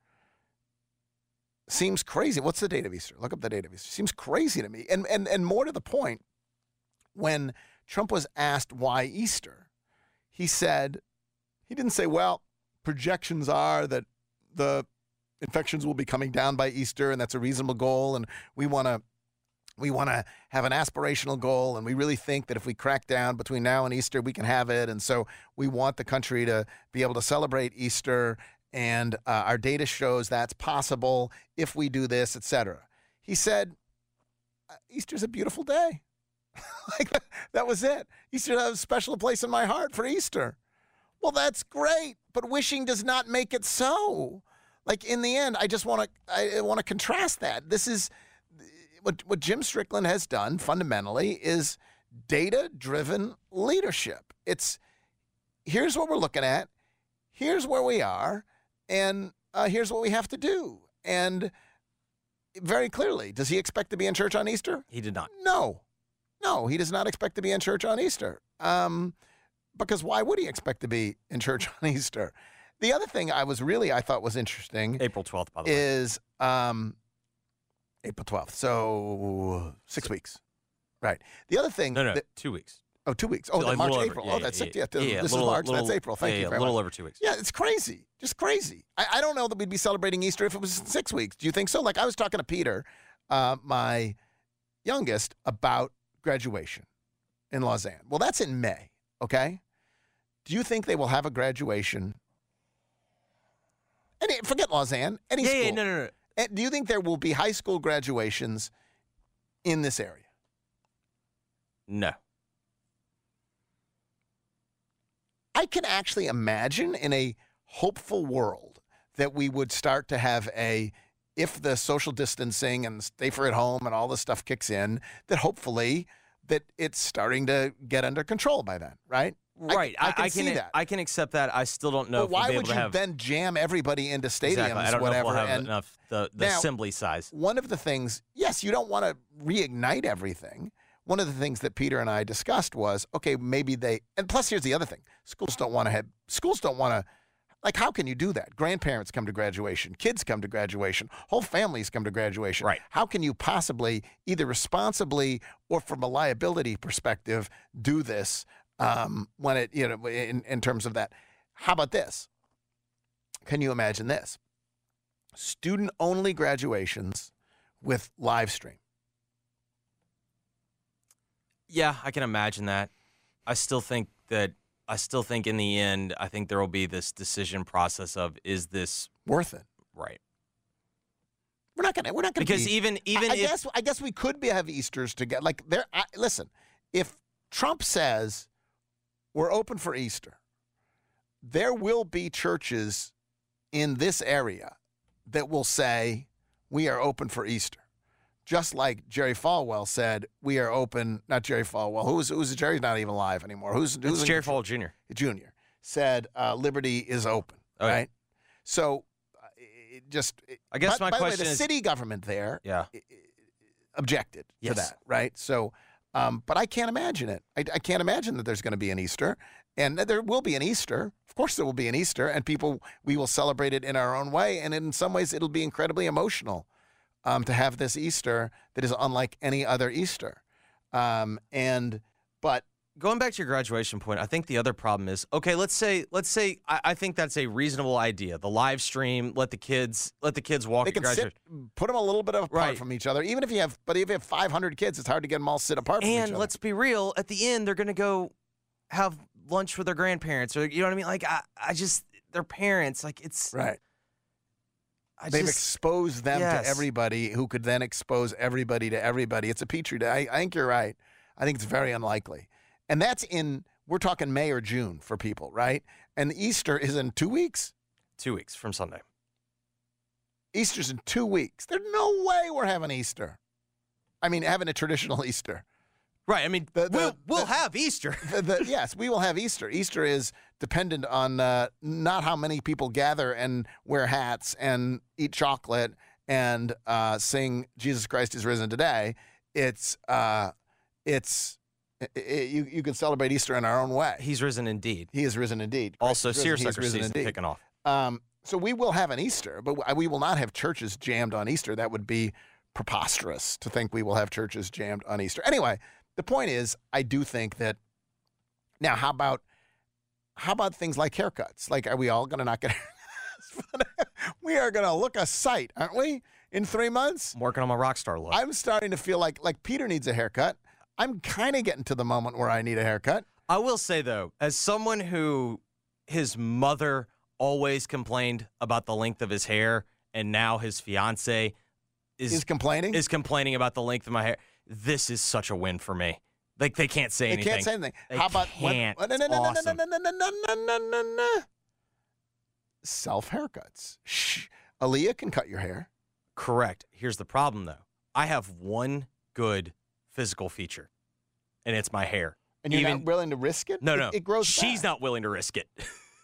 seems crazy. What's the date of Easter? Look up the date of Easter. Seems crazy to me. And more to the point, when Trump was asked why Easter, he didn't say, well, projections are that the infections will be coming down by Easter, and that's a reasonable goal, and we want to have an aspirational goal, and we really think that if we crack down between now and Easter, we can have it, and so we want the country to be able to celebrate Easter, and our data shows that's possible if we do this, etc. He said, Easter's a beautiful day. That was it. Easter has a special place in my heart for Easter. Well, that's great, but wishing does not make it so. Like, in the end, I want to contrast that. This is what Jim Strickland has done fundamentally is data-driven leadership. It's here's what we're looking at, here's where we are, and here's what we have to do. And very clearly, does he expect to be in church on Easter? He did not. No, he does not expect to be in church on Easter. Because why would he expect to be in church on Easter? The other thing I thought was interesting. April 12th, by the way. Is April 12th. So 6 weeks. Right. The other thing. No, 2 weeks. Oh, 2 weeks. Oh, like March, over, April. Yeah, oh, that's yeah, 6. yeah. Yeah, this is March. That's April. Thank you very much. A little over 2 weeks. Yeah, it's crazy. Just crazy. I don't know that we'd be celebrating Easter if it was 6 weeks. Do you think so? Like, I was talking to Peter, my youngest, about graduation in Lausanne. Well, that's in May, okay? Do you think they will have a graduation? Forget Lausanne. Any school. Yeah, no. Do you think there will be high school graduations in this area? No. I can actually imagine in a hopeful world that we would start to have if the social distancing and safer at home and all this stuff kicks in, that hopefully that it's starting to get under control by then, right? Right. I can see that. I can accept that. I still don't know but why if we'll be would able to you have... then jam everybody into stadiums, exactly. I don't whatever? know if we'll have enough the now, assembly size. One of the things, yes, you don't want to reignite everything. One of the things that Peter and I discussed was, okay, maybe and plus here's the other thing. Schools don't want to, like, how can you do that? Grandparents come to graduation, kids come to graduation, whole families come to graduation. Right. How can you possibly either responsibly or from a liability perspective do this when it, in terms of that? How about this? Can you imagine this? Student-only graduations with live stream. Yeah, I can imagine that. I still think in the end, I think there will be this decision process of, is this worth it? Right. We're not gonna because be, even I guess we could have Easters together. Like listen, if Trump says we're open for Easter, there will be churches in this area that will say we are open for Easter. Just like Jerry Falwell said, we are open. Not Jerry Falwell. Who's Jerry's not even alive anymore. Who's Jerry Falwell Jr. Jr. said liberty is open. Oh, right. Yeah. So I guess my by the way, question the is, city government there objected to Yes. that, right? So, but I can't imagine it. I can't imagine that there's going to be an Easter, and there will be an Easter. Of course, there will be an Easter, and we will celebrate it in our own way, and in some ways, it'll be incredibly emotional to have this Easter that is unlike any other Easter. But going back to your graduation point, I think the other problem is, okay, let's say I think that's a reasonable idea. The live stream, let the kids walk. They can sit, put them a little bit apart from each other. Even if you have 500 kids, it's hard to get them all sit apart from each other. And let's be real, at the end, they're going to go have lunch with their grandparents, or you know what I mean? Like, I just, their parents, like, it's right. They've exposed them to everybody, who could then expose everybody to everybody. It's a petri dish. I think you're right. I think it's very unlikely. And that's we're talking May or June for people, right? And Easter is in 2 weeks? 2 weeks from Sunday. Easter's in 2 weeks. There's no way we're having Easter. I mean, having a traditional Easter. Right. I mean, we'll have Easter. Yes, we will have Easter. Easter is dependent on not how many people gather and wear hats and eat chocolate and sing "Jesus Christ is risen today." You can celebrate Easter in our own way. He's risen indeed. He is risen indeed. Also, seersucker season kicking off. So we will have an Easter, but we will not have churches jammed on Easter. That would be preposterous to think we will have churches jammed on Easter. Anyway, the point is, I do think that now. How about things like haircuts? Like, are we all going to not get? We are going to look a sight, aren't we? In 3 months, I'm working on my rock star look. I'm starting to feel like Peter needs a haircut. I'm kind of getting to the moment where I need a haircut. I will say, though, as someone who his mother always complained about the length of his hair, and now his fiance is complaining about the length of my hair, this is such a win for me. Like, they can't say anything. They can't say anything. How about self haircuts? Shh. Aaliyah can cut your hair. Correct. Here's the problem, though. I have one good physical feature, and it's my hair. And you're not willing to risk it? No. It grows back. She's not willing to risk it.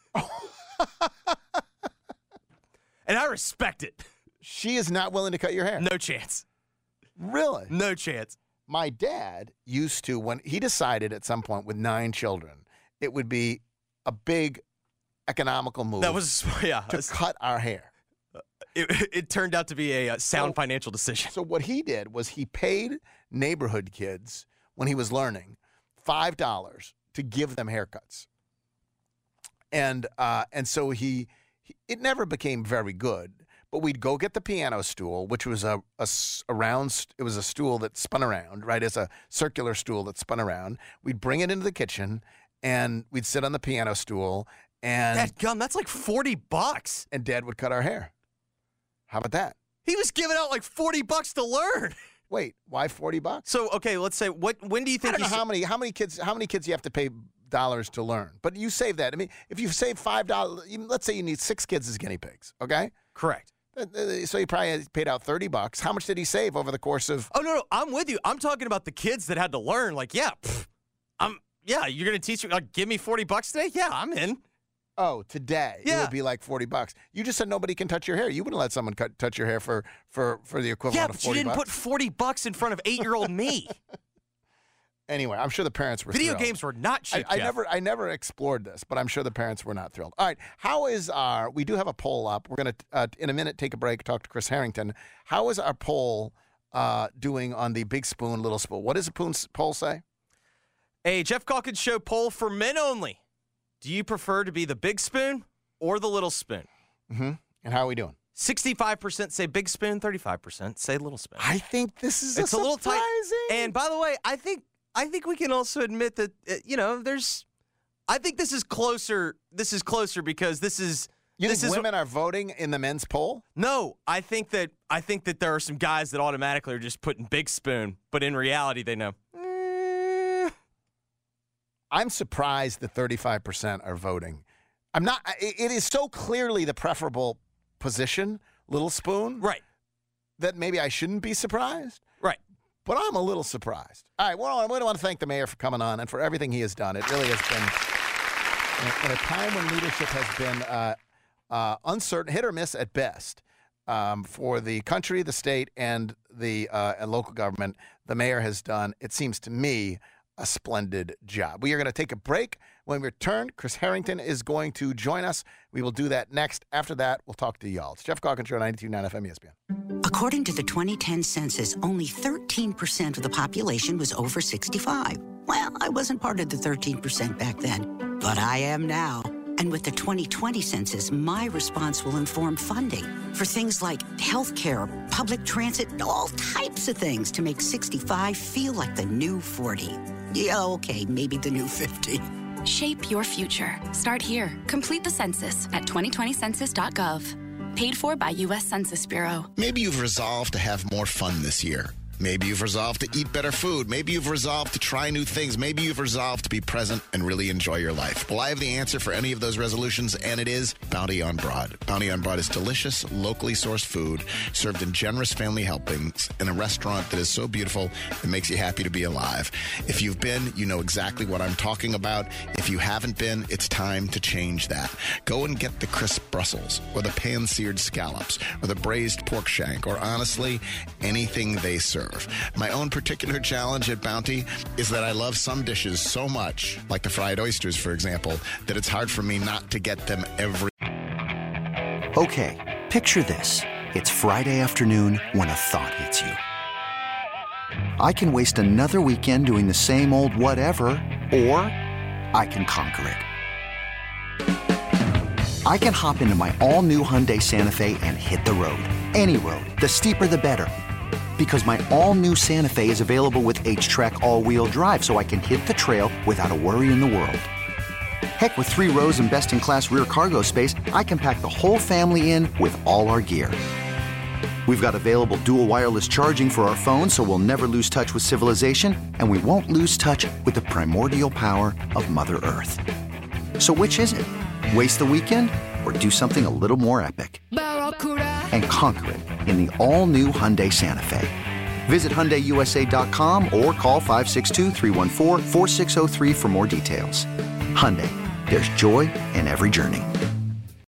And I respect it. She is not willing to cut your hair? No chance. Really? No chance. My dad used to, when he decided at some point with 9 children, it would be a big economical move to cut our hair. It turned out to be a sound financial decision. So what he did was he paid neighborhood kids, when he was learning, $5 to give them haircuts. And so it never became very good. But we'd go get the piano stool, which was a stool that spun around, right? It's a circular stool that spun around. We'd bring it into the kitchen, and we'd sit on the piano stool. And that's like $40. And Dad would cut our hair. How about that? He was giving out like $40 to learn. Wait, why $40? So okay, let's say when do you think? I don't know how many kids you have to pay dollars to learn, but you save that. I mean, if you save $5, let's say you need 6 kids as guinea pigs. Okay, correct. So he probably paid out $30. How much did he save over the course of? Oh no, I'm with you. I'm talking about the kids that had to learn. Like, you're gonna teach me. Like, give me $40 today. Yeah, I'm in. Oh, today it would be like $40. You just said nobody can touch your hair. You wouldn't let someone touch your hair for the equivalent of $40. Yeah, but you didn't put $40 in front of 8-year-old me. Anyway, I'm sure the parents were Video thrilled. games were not cheap, I never explored this, but I'm sure the parents were not thrilled. All right, we do have a poll up. We're going to, in a minute, take a break, talk to Chris Harrington. How is our poll doing on the big spoon, little spoon? What does the poll say? A Jeff Calkins Show poll for men only. Do you prefer to be the big spoon or the little spoon? Mm-hmm. And how are we doing? 65% say big spoon, 35% say little spoon. I think this is a little tight. And by the way, I think we can also admit that I think this is closer. This is closer because this is. You think women are voting in the men's poll? No, I think that there are some guys that automatically are just putting big spoon, but in reality they know. I'm surprised that 35% are voting. I'm not. It is so clearly the preferable position, little spoon, right? That maybe I shouldn't be surprised, right? But I'm a little surprised. All right, well, I want to thank the mayor for coming on and for everything he has done. It really has been in a time when leadership has been uncertain, hit or miss at best. for the country, the state, and the local government. The mayor has done, it seems to me, a splendid job. We are going to take a break. When we return, Chris Harrington is going to join us. We will do that next. After that, we'll talk to y'all. It's Jeff Calkins Show, 92.9 FM ESPN. According to the 2010 census, only 13% of the population was over 65. Well, I wasn't part of the 13% back then, but I am now. And with the 2020 census, my response will inform funding for things like healthcare, public transit, all types of things to make 65 feel like the new 40. Yeah, okay, maybe the new 50. Shape your future. Start here. Complete the census at 2020census.gov. Paid for by U.S. Census Bureau. Maybe you've resolved to have more fun this year. Maybe you've resolved to eat better food. Maybe you've resolved to try new things. Maybe you've resolved to be present and really enjoy your life. Well, I have the answer for any of those resolutions, and it is Bounty on Broad. Bounty on Broad is delicious, locally sourced food served in generous family helpings in a restaurant that is so beautiful it makes you happy to be alive. If you've been, you know exactly what I'm talking about. If you haven't been, it's time to change that. Go and get the crisp Brussels or the pan-seared scallops or the braised pork shank or, honestly, anything they serve. My own particular challenge at Bounty is that I love some dishes so much, like the fried oysters, for example, that it's hard for me not to get them every... Okay, picture this. It's Friday afternoon when a thought hits you. I can waste another weekend doing the same old whatever, or I can conquer it. I can hop into my all-new Hyundai Santa Fe and hit the road. Any road. The steeper, the better. Because my all-new Santa Fe is available with H-Track all-wheel drive, so I can hit the trail without a worry in the world. Heck, with 3 rows and best-in-class rear cargo space, I can pack the whole family in with all our gear. We've got available dual wireless charging for our phones, so we'll never lose touch with civilization, and we won't lose touch with the primordial power of Mother Earth. So which is it? Waste the weekend or do something a little more epic? And conquer it in the all-new Hyundai Santa Fe. Visit HyundaiUSA.com or call 562-314-4603 for more details. Hyundai, there's joy in every journey.